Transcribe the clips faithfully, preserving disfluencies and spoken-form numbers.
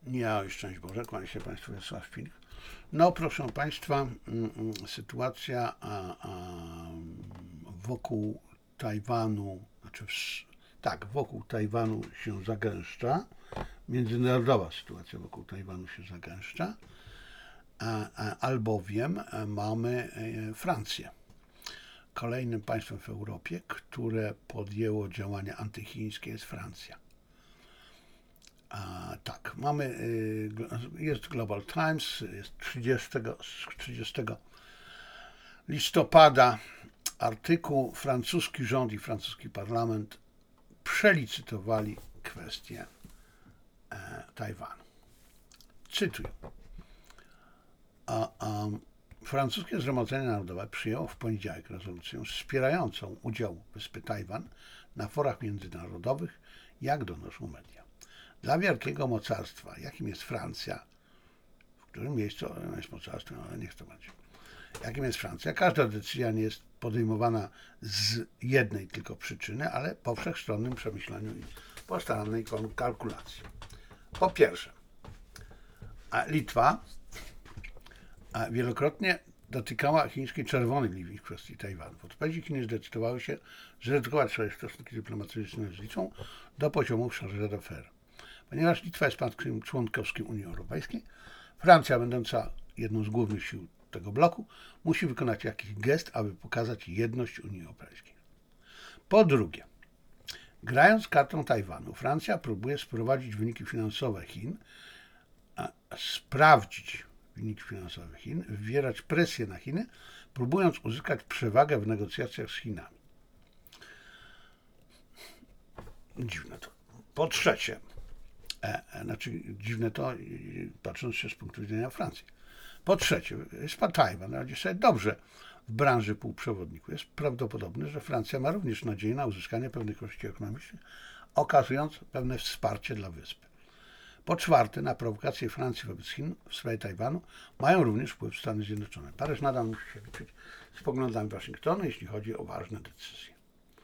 Ja, szczęść Boże, kłania się Państwu Wiesław Pilch. No proszę Państwa, sytuacja a, a, wokół Tajwanu, znaczy tak, wokół Tajwanu się zagęszcza, międzynarodowa sytuacja wokół Tajwanu się zagęszcza, a, a, albowiem mamy Francję. Kolejnym państwem w Europie, które podjęło działania antychińskie, jest Francja. A, tak, mamy, jest Global Times, jest trzydziestego, trzydziestego listopada artykuł. Francuski rząd i francuski parlament przelicytowali kwestię e, Tajwanu. Cytuję. A, a, francuskie Zgromadzenie Narodowe przyjęło w poniedziałek rezolucję wspierającą udział wyspy Tajwan na forach międzynarodowych, jak donoszą media. Dla wielkiego mocarstwa, jakim jest Francja, w którym miejscu ona jest mocarstwem, ale niech to będzie, jakim jest Francja, każda decyzja nie jest podejmowana z jednej tylko przyczyny, ale po wszechstronnym przemyśleniu i postarannej kalkulacji. Po pierwsze, a Litwa a wielokrotnie dotykała chińskiej czerwonej linii w kwestii Tajwanu. W odpowiedzi Chiny zdecydowały się zredukować swoje stosunki dyplomatyczne z Litwą do poziomu chargé d'affaires. Ponieważ Litwa jest państwem członkowskim Unii Europejskiej, Francja, będąca jedną z głównych sił tego bloku, musi wykonać jakiś gest, aby pokazać jedność Unii Europejskiej. Po drugie, grając kartą Tajwanu, Francja próbuje sprowadzić wyniki finansowe Chin, a sprawdzić wyniki finansowe Chin, wywierać presję na Chiny, próbując uzyskać przewagę w negocjacjach z Chinami. Dziwne to. Po trzecie, e, e, znaczy dziwne to, patrząc się z punktu widzenia Francji. Po trzecie, wyspa Tajwan radzi sobie dobrze w branży półprzewodników. Jest prawdopodobne, że Francja ma również nadzieję na uzyskanie pewnych korzyści ekonomicznych, okazując pewne wsparcie dla wyspy. Po czwarte, na prowokacje Francji wobec Chin w sprawie Tajwanu mają również wpływ Stany Zjednoczone. Paryż nadal musi się liczyć z poglądami Waszyngtonu, jeśli chodzi o ważne decyzje.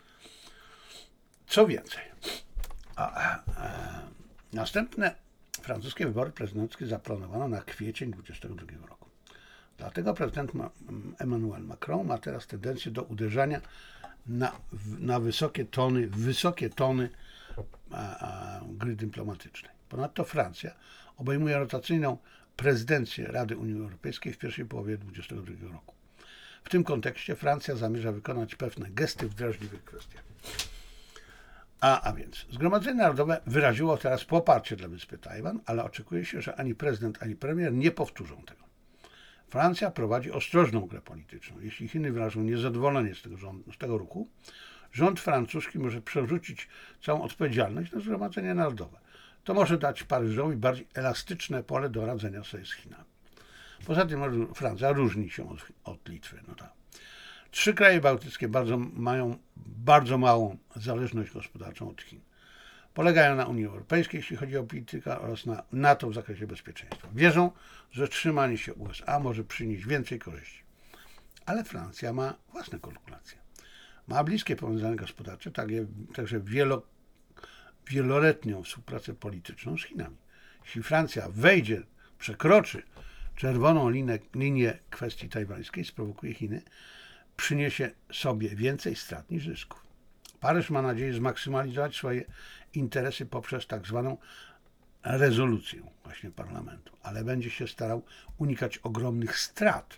Co więcej, a, a, a, następne francuskie wybory prezydenckie zaplanowano na kwiecień dwudziestego drugiego roku. Dlatego prezydent Emmanuel Macron ma teraz tendencję do uderzania na, na wysokie tony, wysokie tony a, a, gry dyplomatycznej. Ponadto Francja obejmuje rotacyjną prezydencję Rady Unii Europejskiej w pierwszej połowie dwudziestego drugiego roku. W tym kontekście Francja zamierza wykonać pewne gesty w drażliwych kwestiach. A, a więc Zgromadzenie Narodowe wyraziło teraz poparcie dla wyspy Tajwan, ale oczekuje się, że ani prezydent, ani premier nie powtórzą tego. Francja prowadzi ostrożną grę polityczną. Jeśli Chiny wyrażą niezadowolenie z tego, rządu, z tego ruchu, rząd francuski może przerzucić całą odpowiedzialność na Zgromadzenie Narodowe. To może dać Paryżowi bardziej elastyczne pole do radzenia sobie z Chinami. Poza tym Francja różni się od, od Litwy. No tak. Trzy kraje bałtyckie bardzo, mają bardzo małą zależność gospodarczą od Chin. Polegają na Unii Europejskiej, jeśli chodzi o politykę, oraz na NATO w zakresie bezpieczeństwa. Wierzą, że trzymanie się U S A może przynieść więcej korzyści. Ale Francja ma własne kalkulacje. Ma bliskie powiązania gospodarcze, także wielo, wieloletnią współpracę polityczną z Chinami. Jeśli Francja wejdzie, przekroczy czerwoną linię, linię kwestii tajwańskiej, sprowokuje Chiny, przyniesie sobie więcej strat niż zysków. Paryż ma nadzieję zmaksymalizować swoje interesy poprzez tak zwaną rezolucję właśnie parlamentu, ale będzie się starał unikać ogromnych strat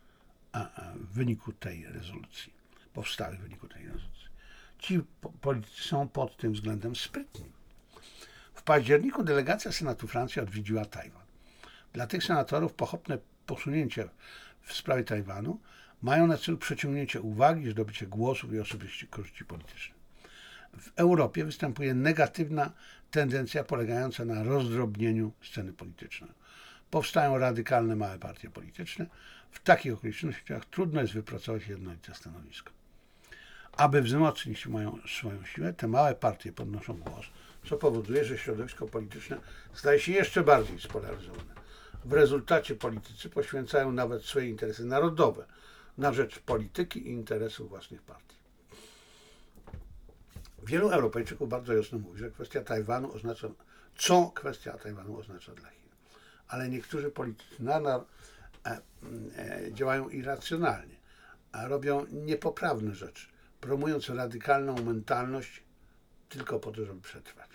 w wyniku tej rezolucji, powstałych w wyniku tej rezolucji. Ci politycy są pod tym względem sprytni. W październiku delegacja Senatu Francji odwiedziła Tajwan. Dla tych senatorów pochopne posunięcia w sprawie Tajwanu mają na celu przyciągnięcie uwagi, zdobycie głosów i osobistych korzyści politycznych. W Europie występuje negatywna tendencja polegająca na rozdrobnieniu sceny politycznej. Powstają radykalne małe partie polityczne. W takich okolicznościach trudno jest wypracować jednolite stanowisko. Aby wzmocnić moją, swoją siłę, te małe partie podnoszą głos, co powoduje, że środowisko polityczne staje się jeszcze bardziej spolaryzowane. W rezultacie politycy poświęcają nawet swoje interesy narodowe na rzecz polityki i interesów własnych partii. Wielu Europejczyków bardzo jasno mówi, że kwestia Tajwanu oznacza co kwestia Tajwanu oznacza dla Chin. Ale niektórzy politycy nadal e, e, działają irracjonalnie, a robią niepoprawne rzeczy, promując radykalną mentalność tylko po to, żeby przetrwać.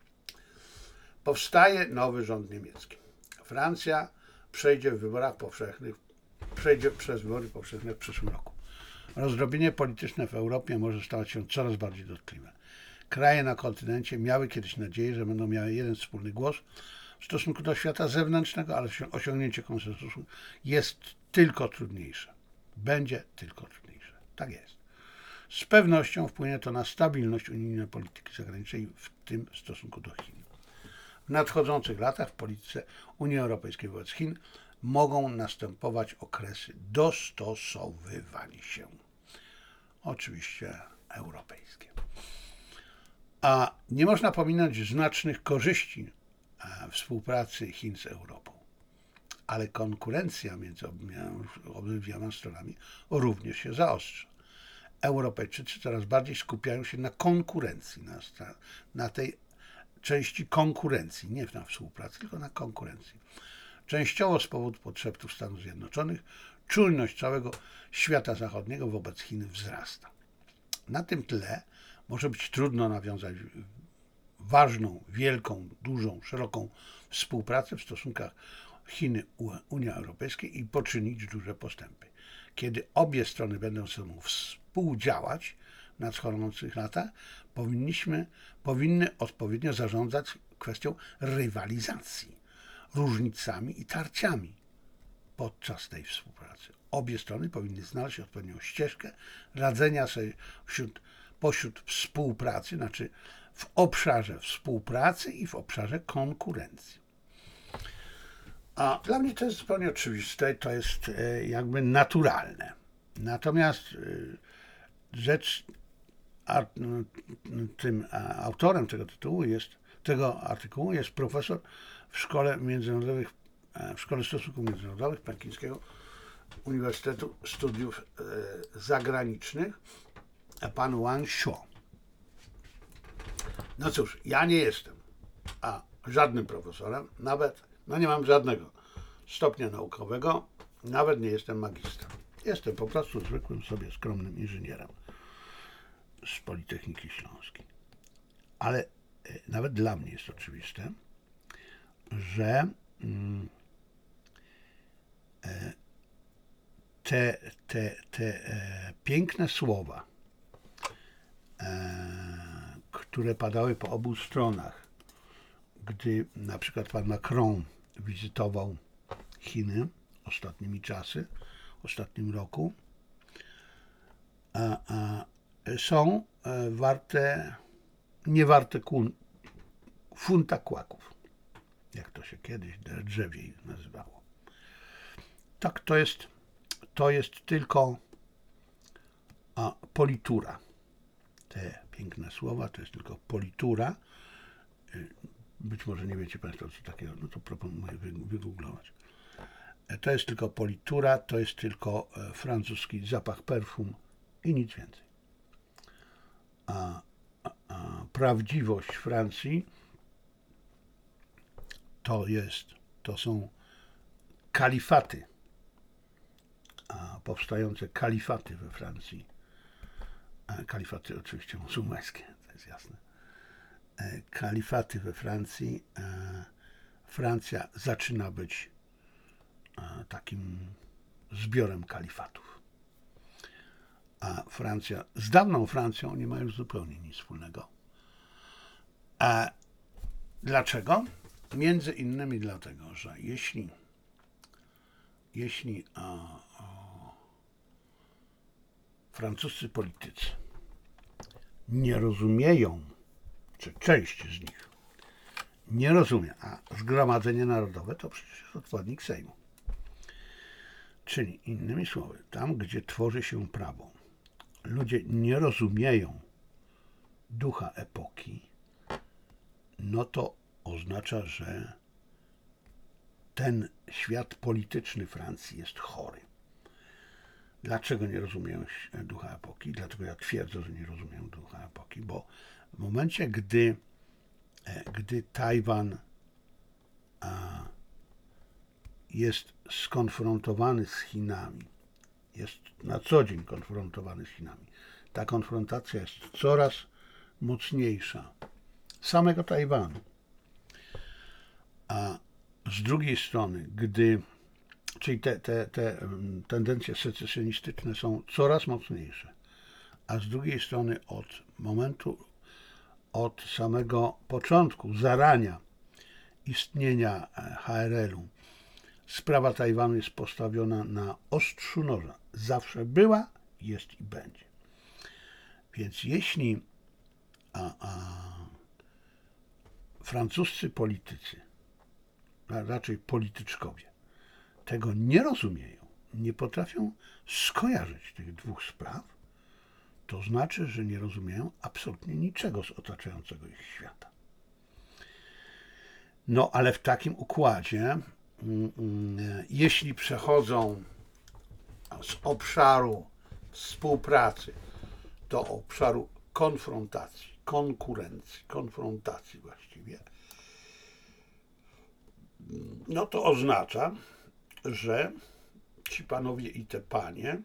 Powstaje nowy rząd niemiecki. Francja przejdzie w wyborach powszechnych, przejdzie przez wybory powszechne w przyszłym roku. Rozdrobienie polityczne w Europie może stawać się coraz bardziej dotkliwe. Kraje na kontynencie miały kiedyś nadzieję, że będą miały jeden wspólny głos w stosunku do świata zewnętrznego, ale osiągnięcie konsensusu jest tylko trudniejsze. Będzie tylko trudniejsze. Tak jest. Z pewnością wpłynie to na stabilność unijnej polityki zagranicznej, w tym w stosunku do Chin. W nadchodzących latach w polityce Unii Europejskiej wobec Chin mogą następować okresy dostosowywania się. Oczywiście europejskie. A nie można pominąć znacznych korzyści współpracy Chin z Europą. Ale konkurencja między obydwiema stronami również się zaostrza. Europejczycy coraz bardziej skupiają się na konkurencji, na, na tej części konkurencji, nie na współpracy, tylko na konkurencji. Częściowo z powodu podszeptów Stanów Zjednoczonych czujność całego świata zachodniego wobec Chin wzrasta. Na tym tle może być trudno nawiązać ważną, wielką, dużą, szeroką współpracę w stosunkach Chiny-Unia Europejska i poczynić duże postępy. Kiedy obie strony będą ze sobą współdziałać w nadchodzących latach, powinniśmy, powinny odpowiednio zarządzać kwestią rywalizacji, różnicami i tarciami podczas tej współpracy. Obie strony powinny znaleźć odpowiednią ścieżkę radzenia sobie wśród, pośród współpracy, znaczy w obszarze współpracy i w obszarze konkurencji. A dla mnie to jest zupełnie oczywiste, to jest jakby naturalne. Natomiast rzecz, a, tym autorem tego tytułu jest, tego artykułu jest profesor w Szkole Międzynarodowych, w Szkole Stosunków Międzynarodowych Pekińskiego Uniwersytetu Studiów Zagranicznych, pan Wang Xiu. No cóż, ja nie jestem a żadnym profesorem, nawet, no nie mam żadnego stopnia naukowego, nawet nie jestem magistrem. Jestem po prostu zwykłym sobie skromnym inżynierem z Politechniki Śląskiej. Ale nawet dla mnie jest oczywiste, że te, te, te piękne słowa, które padały po obu stronach, gdy na przykład pan Macron wizytował Chiny ostatnimi czasy, w ostatnim roku, a, a, są warte, nie warte kun, funta kłaków, jak to się kiedyś drzewiej nazywało. Tak, to jest, to jest tylko a, politura. Te piękne słowa to jest tylko politura. Być może nie wiecie Państwo, co takiego, no to proponuję wygooglować. To jest tylko politura, to jest tylko francuski zapach perfum i nic więcej. A, a, a prawdziwość Francji to jest, to są kalifaty, a powstające kalifaty we Francji. Kalifaty oczywiście muzułmańskie, to jest jasne. Kalifaty we Francji. Francja zaczyna być takim zbiorem kalifatów. A Francja, z dawną Francją nie ma już zupełnie nic wspólnego. A dlaczego? Między innymi dlatego, że jeśli jeśli a, a, francuscy politycy nie rozumieją, czy część z nich nie rozumie, a Zgromadzenie Narodowe to przecież jest odpowiednik Sejmu. Czyli innymi słowy, tam gdzie tworzy się prawo, ludzie nie rozumieją ducha epoki, no to oznacza, że ten świat polityczny Francji jest chory. Dlaczego nie rozumieją ducha epoki? Dlaczego ja twierdzę, że nie rozumieją ducha epoki? Bo w momencie, gdy gdy Tajwan jest skonfrontowany z Chinami, jest na co dzień konfrontowany z Chinami, ta konfrontacja jest coraz mocniejsza samego Tajwanu. A z drugiej strony, gdy, czyli te, te, te tendencje secesjonistyczne są coraz mocniejsze, a z drugiej strony od momentu, od samego początku, zarania istnienia H R L-u, sprawa Tajwanu jest postawiona na ostrzu noża. Zawsze była, jest i będzie. Więc jeśli a, a, francuscy politycy, a raczej polityczkowie, tego nie rozumieją, nie potrafią skojarzyć tych dwóch spraw, to znaczy, że nie rozumieją absolutnie niczego z otaczającego ich świata. No, ale w takim układzie, jeśli przechodzą z obszaru współpracy do obszaru konfrontacji, konkurencji, konfrontacji właściwie, no to oznacza, że ci panowie i te panie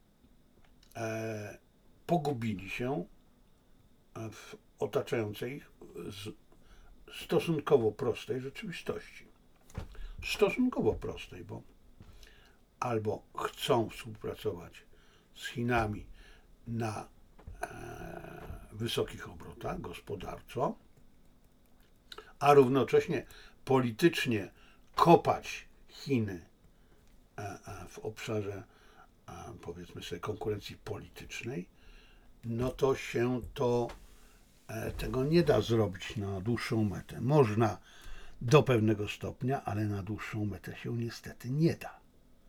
e, pogubili się w otaczającej ich stosunkowo prostej rzeczywistości. Stosunkowo prostej, bo albo chcą współpracować z Chinami na e, wysokich obrotach gospodarczo, a równocześnie politycznie kopać Chiny e, e, w obszarze e, powiedzmy sobie konkurencji politycznej, no to się to e, tego nie da zrobić na dłuższą metę. Można do pewnego stopnia, ale na dłuższą metę się niestety nie da.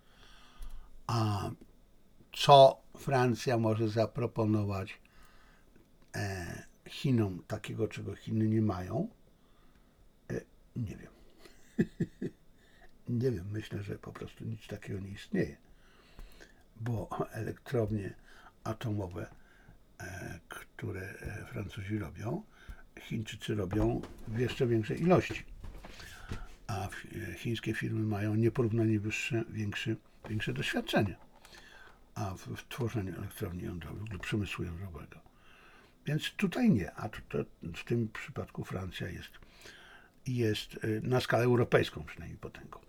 A co Francja może zaproponować e, Chinom takiego, czego Chiny nie mają? E, nie wiem. Nie wiem, myślę, że po prostu nic takiego nie istnieje, bo elektrownie atomowe, e, które Francuzi robią, Chińczycy robią w jeszcze większej ilości, a chińskie firmy mają nieporównanie wyższe, większe, większe doświadczenie a w, w tworzeniu elektrowni jądrowych lub przemysłu jądrowego. Więc tutaj nie, a to, w tym przypadku Francja jest, jest na skalę europejską przynajmniej potęgą.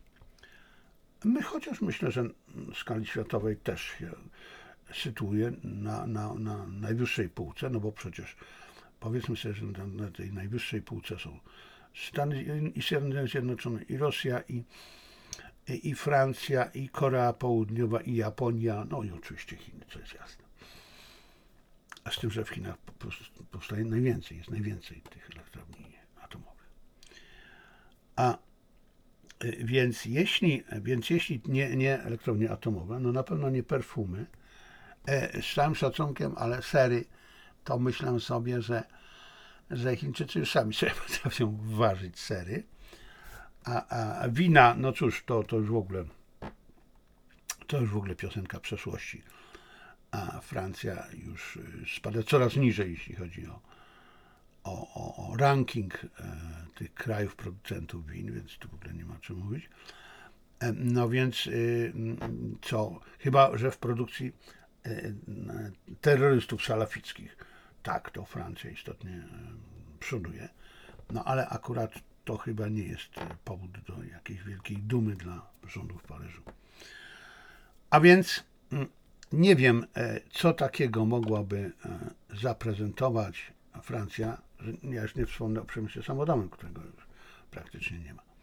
My chociaż myślę, że w skali światowej też się sytuuje na, na, na najwyższej półce, no bo przecież powiedzmy sobie, że na, na tej najwyższej półce są Stany i Stany Zjednoczone, i Rosja, i, i, i Francja, i Korea Południowa, i Japonia, no i oczywiście Chiny, co jest jasne. A z tym, że w Chinach powstaje najwięcej, jest najwięcej tych elektrowni atomowych. A więc jeśli, więc jeśli nie, nie elektrownie atomowe, no na pewno nie perfumy, e, z całym szacunkiem, ale sery, to myślę sobie, że, że Chińczycy już sami sobie potrafią ważyć sery, a, a wina, no cóż, to, to już w ogóle to już w ogóle piosenka przeszłości, a Francja już spada coraz niżej, jeśli chodzi o O, o, o ranking e, tych krajów producentów win, więc tu w ogóle nie ma czym mówić. E, no więc y, co? Chyba, że w produkcji y, terrorystów salafickich, tak, to Francja istotnie y, przoduje. No ale akurat to chyba nie jest powód do jakiejś wielkiej dumy dla rządu w Paryżu. A więc y, nie wiem, y, co takiego mogłaby y, zaprezentować Francja, że ja już nie wspomnę o przemyśle samochodowym, którego już praktycznie nie ma.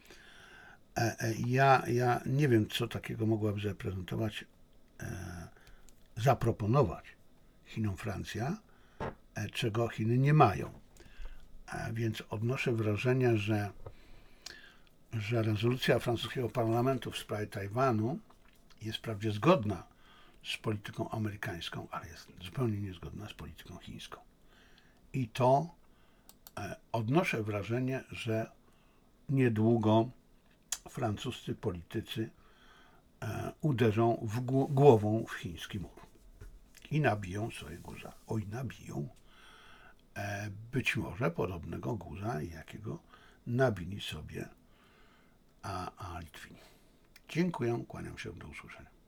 Ja, ja nie wiem, co takiego mogłaby zaprezentować, zaproponować Chinom Francja, czego Chiny nie mają. Więc odnoszę wrażenie, że, że rezolucja francuskiego parlamentu w sprawie Tajwanu jest wprawdzie zgodna z polityką amerykańską, ale jest zupełnie niezgodna z polityką chińską. I to e, odnoszę wrażenie, że niedługo francuscy politycy e, uderzą w gł- głową w chiński mur i nabiją sobie guza. Oj, nabiją, e, być może podobnego guza, jakiego nabili sobie a, a Litwini. Dziękuję, kłaniam się, do usłyszenia.